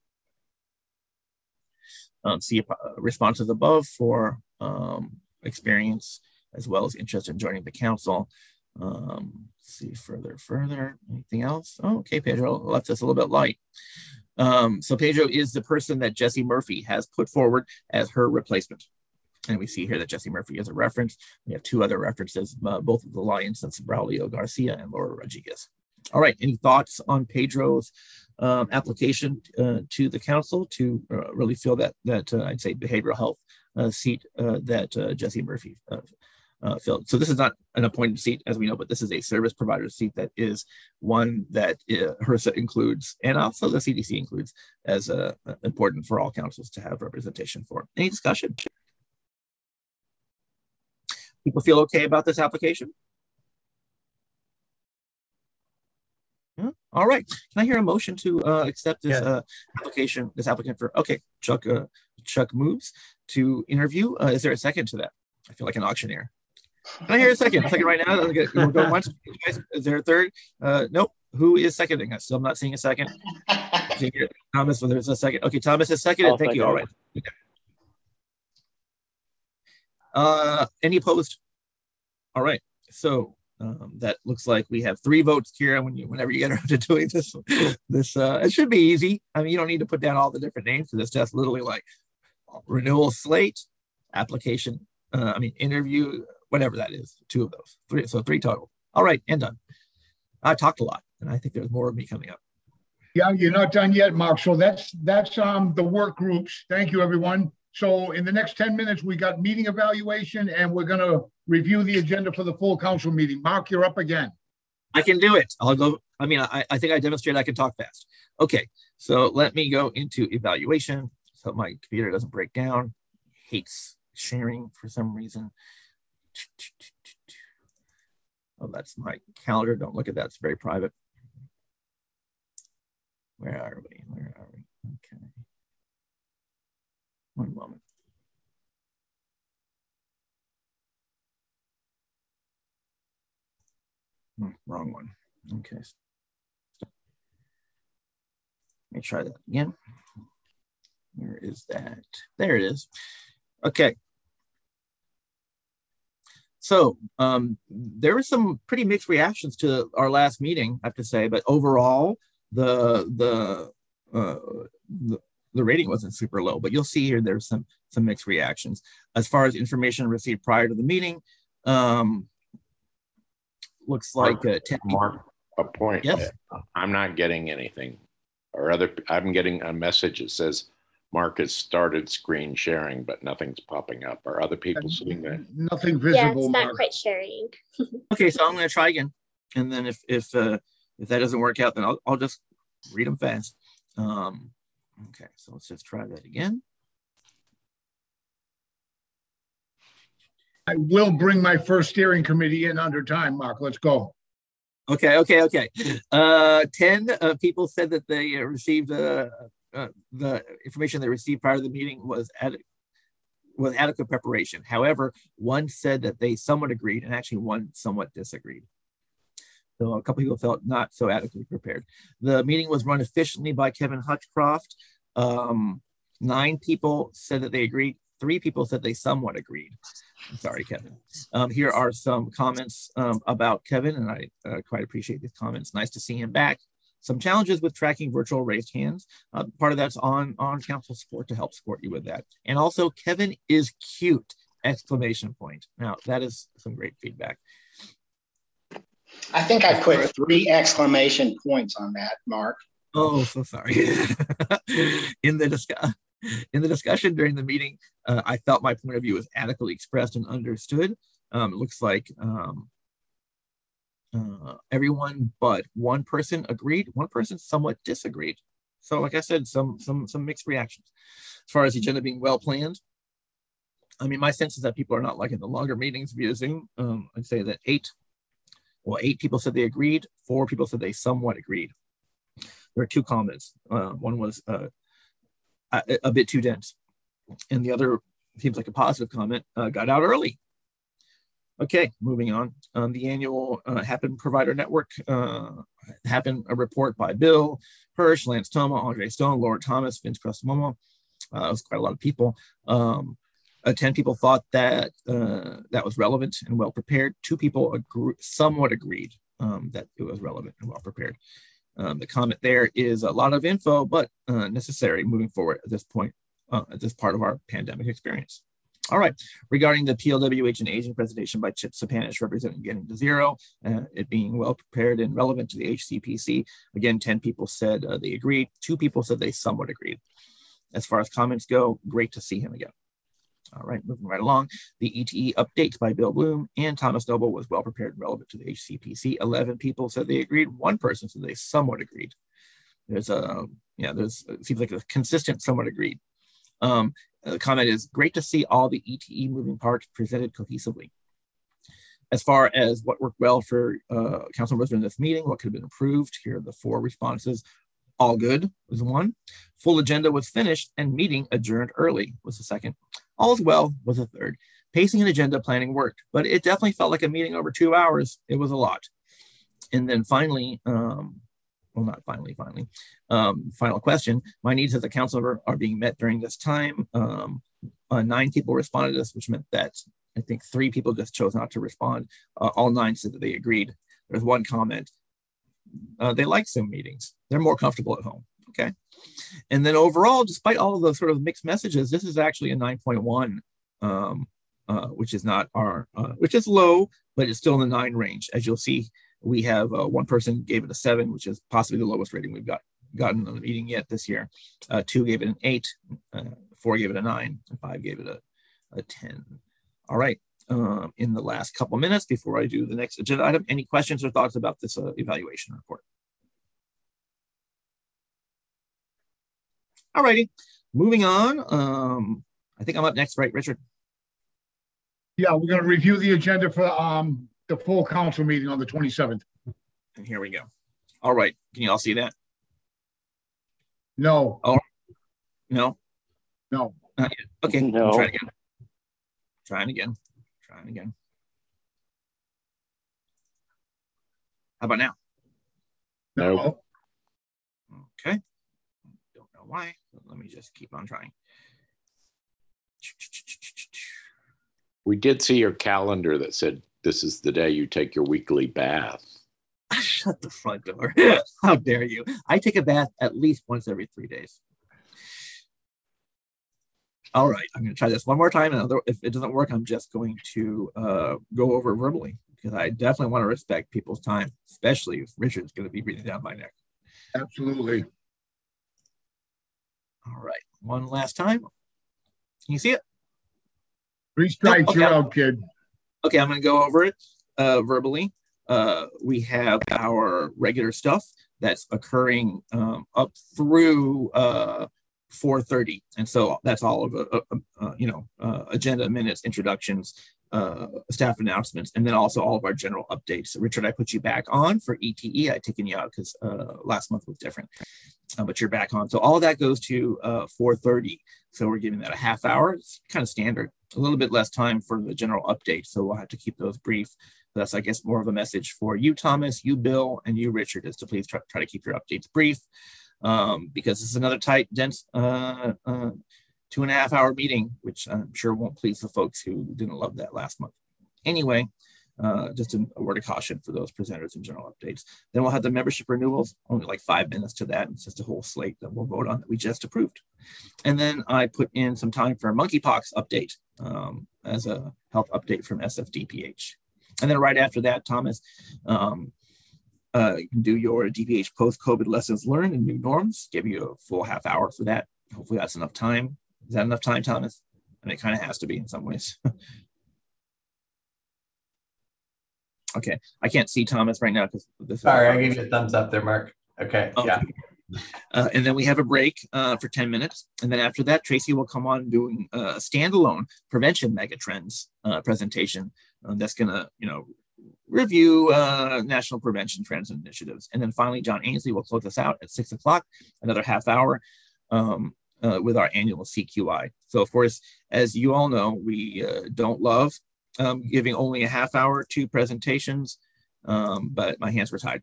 See responses above for experience as well as interest in joining the council. See further, anything else? Oh, okay, Pedro left us a little bit light. So Pedro is the person that Jessie Murphy has put forward as her replacement. And we see here that Jessie Murphy is a reference. We have 2 other references, both of the Lions, that's Braulio Garcia and Laura Rodriguez. All right, any thoughts on Pedro's application to the council to really fill that I'd say behavioral health seat that Jessie Murphy filled? So this is not an appointed seat, as we know, but this is a service provider seat that is one that HRSA includes, and also the CDC includes, as important for all councils to have representation for. Any discussion? People feel okay about this application? Yeah. All right. Can I hear a motion to accept this application? This applicant for Chuck moves to interview. Is there a second to that? I feel like an auctioneer. Can I hear a second? A second right now. We'll go once. Is there a third? Nope. Who is seconding us? So I'm not seeing a second. Thomas, well, there's a second. Okay, Thomas is second. Thank you. All right. Any opposed? All right. So that looks like we have 3 votes, Kira. Whenever you get around to doing this, it should be easy. I mean, you don't need to put down all the different names for this test. Literally, like renewal slate, application. Interview, whatever that is. 2 of those. 3. So 3 total. All right, and done. I talked a lot, and I think there's more of me coming up. Yeah, you're not done yet, Mark. So that's the work groups. Thank you, everyone. So in the next 10 minutes, we got meeting evaluation, and we're going to review the agenda for the full council meeting. Mark, you're up again. I can do it. I'll go. I think I demonstrated I can talk fast. Okay, so let me go into evaluation so my computer doesn't break down. Hates sharing for some reason. Oh, that's my calendar. Don't look at that. It's very private. Where are we? Okay. One moment. Wrong one. Okay. Let me try that again. Where is that? There it is. Okay. So there were some pretty mixed reactions to our last meeting, I have to say, but overall, the rating wasn't super low, but you'll see here there's some mixed reactions. As far as information received prior to the meeting, looks like 10 Mark, a point. Yes. I'm not getting anything. I'm getting a message that says Mark has started screen sharing, but nothing's popping up. Are other people seeing that? Nothing visible. Yeah, it's not Mark. quite sharing. Okay, so I'm going to try again, and then if that doesn't work out, then I'll just read them fast. Okay, so let's just try that again. I will bring my first steering committee in under time, Mark. Let's go. Okay. 10 people said that they received the information they received prior to the meeting was adequate preparation. However, 1 said that they somewhat agreed, and actually 1 somewhat disagreed. So a couple people felt not so adequately prepared. The meeting was run efficiently by Kevin Hutchcroft. 9 people said that they agreed. 3 people said they somewhat agreed. I'm sorry, Kevin. Here are some comments about Kevin, and I quite appreciate these comments. Nice to see him back. Some challenges with tracking virtual raised hands. Part of that's on council support to help support you with that. And also, Kevin is cute! Exclamation point. Now, that is some great feedback. I think I put 3 exclamation points on that, Mark. Oh, so sorry. In the discussion during the meeting, I felt my point of view was adequately expressed and understood. It looks like everyone but 1 person agreed. 1 person somewhat disagreed. So, like I said, some mixed reactions. As far as the agenda being well planned, I mean, my sense is that people are not liking the longer meetings via Zoom. I'd say that 8 people said they agreed. 4 people said they somewhat agreed. There are 2 comments. One was a bit too dense, and the other seems like a positive comment. Got out early. Okay, moving on. The annual Happen Provider Network Happen a report by Bill Hirsch, Lance Toma, Andre Stone, Laura Thomas, Vince Crestomomo. It was quite a lot of people. 10 people thought that that was relevant and well prepared. 2 people somewhat agreed that it was relevant and well prepared. The comment there is a lot of info, but necessary moving forward at this point, at this part of our pandemic experience. All right, regarding the PLWH and Aging presentation by Chip Sapanish representing Getting to Zero, it being well prepared and relevant to the HCPC. Again, 10 people said they agreed. 2 people said they somewhat agreed. As far as comments go, great to see him again. All right, moving right along. The ETE updates by Bill Bloom and Thomas Noble was well prepared and relevant to the HCPC. 11 people said they agreed. 1 person said they somewhat agreed. It seems like a consistent somewhat agreed. The comment is great to see all the ETE moving parts presented cohesively. As far as what worked well for council members in this meeting, what could have been improved, here are the 4 responses. All good was 1. Full agenda was finished and meeting adjourned early was the 2nd. All is well was the 3rd. Pacing and agenda planning worked, but it definitely felt like a meeting over 2 hours. It was a lot. And then finally, well, not finally, final question. My needs as a counselor are being met during this time. 9 people responded to this, which meant that I think 3 people just chose not to respond. All 9 said that they agreed. There's 1 comment. They like Zoom meetings. They're more comfortable at home. Okay. And then overall, despite all the sort of mixed messages, this is actually a 9.1, which is not our, which is low, but it's still in the 9 range. As you'll see, we have 1 person gave it a 7, which is possibly the lowest rating we've gotten on the meeting yet this year. 2 gave it an 8, 4 gave it a 9, and 5 gave it a 10. All right. In the last couple minutes before I do the next agenda item, any questions or thoughts about this evaluation report? All righty, moving on. I think I'm up next, right, Richard? Yeah, we're going to review the agenda for the full council meeting on the 27th. And here we go. All right, can you all see that? No. Oh, no? No. Not yet. Okay, no. Try again. Trying again. How about now? No. Okay. Don't know why. Let me just keep on trying. We did see your calendar that said this is the day you take your weekly bath. Shut the front door. How dare you? I take a bath at least once every 3 days. All right, I'm going to try this one more time. And if it doesn't work, I'm just going to go over verbally because I definitely want to respect people's time, especially if Richard's going to be breathing down my neck. Absolutely. All right, one last time. Can you see it? 3 strikes, okay. You're out, kid. Okay, I'm going to go over it verbally. We have our regular stuff that's occurring up through 4:30, and so that's all of agenda minutes, introductions, staff announcements, and then also all of our general updates. Richard, I put you back on for ETE. I'd taken you out because last month was different, but you're back on. So all of that goes to 4:30. So we're giving that a half hour. It's kind of standard. A little bit less time for the general update, so we'll have to keep those brief. That's, I guess, more of a message for you, Thomas, you, Bill, and you, Richard, is to please try to keep your updates brief. Because this is another tight, dense 2.5 hour meeting, which I'm sure won't please the folks who didn't love that last month. Anyway, just a word of caution for those presenters and general updates. Then we'll have the membership renewals, only like 5 minutes to that. It's just a whole slate that we'll vote on that we just approved. And then I put in some time for a monkeypox update as a health update from SFDPH. And then right after that, Thomas, you can do your DPH post-COVID lessons learned and new norms, give you a full half hour for that. Hopefully that's enough time. Is that enough time, Thomas? And it kind of has to be in some ways. Okay, I can't see Thomas right now because this. Sorry, I gave you a thumbs up there, Mark. Okay, yeah. And then we have a break for 10 minutes. And then after that, Tracy will come on doing a standalone prevention megatrends presentation that's going to, review national prevention trends and initiatives. And then finally, John Ainsley will close us out at 6 o'clock, another half hour with our annual CQI. So of course, as you all know, we don't love giving only a half hour to presentations, but my hands were tied.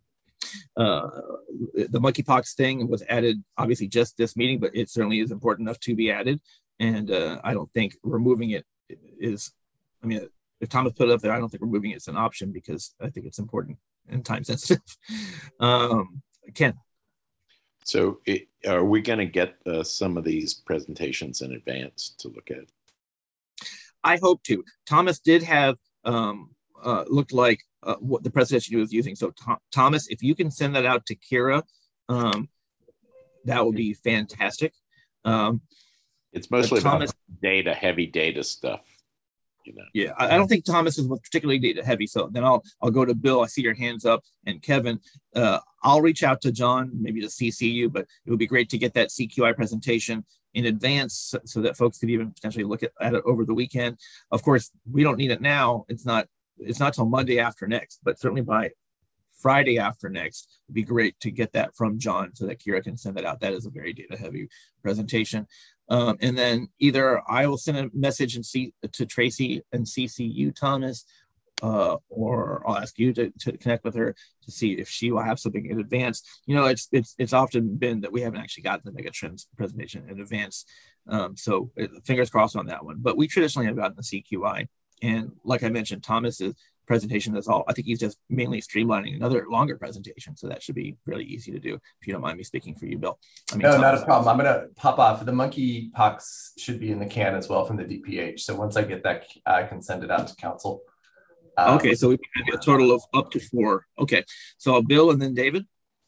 The monkeypox thing was added, obviously just this meeting, but it certainly is important enough to be added. And I don't think removing it is, if Thomas put it up there, I don't think removing it's an option because I think it's important and time sensitive. Ken. So are we going to get some of these presentations in advance to look at? I hope to. Thomas did have looked like what the presentation he was using. So Thomas, if you can send that out to Kira, that would be fantastic. It's mostly Thomas, about heavy data stuff. Yeah, I don't think Thomas is particularly data heavy. So then I'll go to Bill. I see your hands up, and Kevin. I'll reach out to John, maybe to CC you, but it would be great to get that CQI presentation in advance so that folks could even potentially look at it over the weekend. Of course, we don't need it now. It's not till Monday after next, but certainly by Friday after next, it'd be great to get that from John so that Kira can send that out. That is a very data heavy presentation. And then either I will send a message to Tracy and CC you, Thomas, or I'll ask you to connect with her to see if she will have something in advance. You know, it's often been that we haven't actually gotten the Megatrends presentation in advance. So fingers crossed on that one. But we traditionally have gotten the CQI. And like I mentioned, Thomas's presentation is all, I think he's just mainly streamlining another longer presentation. So that should be really easy to do, if you don't mind me speaking for you, Bill. I mean, no, Thomas, not a problem. I'm going to pop off. The monkeypox should be in the can as well from the DPH. So once I get that, I can send it out to council. Okay, so we have a total of up to 4. Okay, so Bill and then David.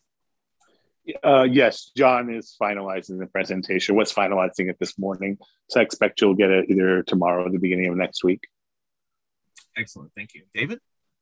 Yes, John is finalizing the presentation. Was finalizing it this morning, so I expect you'll get it either tomorrow or the beginning of next week. Excellent, thank you, David.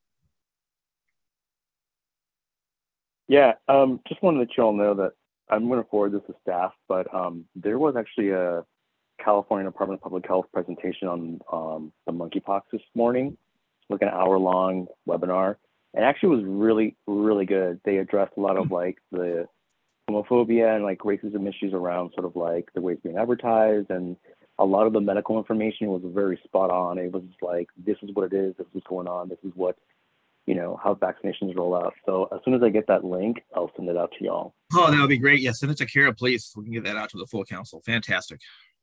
Yeah, just wanted to let you all know that I'm going to forward this to staff, but there was actually a California Department of Public Health presentation on the monkeypox this morning. Like an hour-long webinar, and actually was really, really good. They addressed a lot of like the homophobia and like racism issues around sort of like the way it's being advertised, and a lot of the medical information was very spot on. It was like, this is what it is, this is what's going on, this is what, you know, how vaccinations roll out. So as soon as I get that link, I'll send it out to y'all. Oh, that would be great. Yeah, send it to Kara, please. We can get that out to the full council. Fantastic.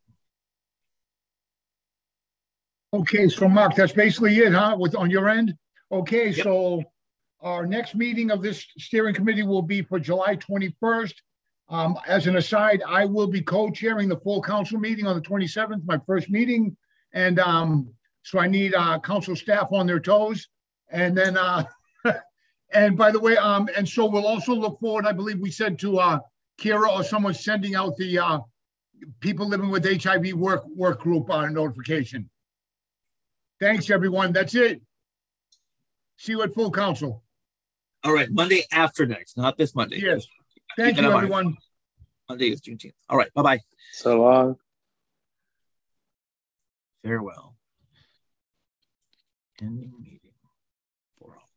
Okay, so Mark, that's basically it, huh? On your end? Okay, yep. So our next meeting of this steering committee will be for July 21st. As an aside, I will be co-chairing the full council meeting on the 27th, my first meeting. And so I need council staff on their toes. And then, and by the way, and so we'll also look forward, I believe we said to Kira or someone sending out the people living with HIV work group notification. Thanks, everyone. That's it. See you at full council. All right. Monday after next, not this Monday. Yes. Thank you, everyone. Monday is Juneteenth. All right. Bye-bye. So long. Farewell. Ending meeting.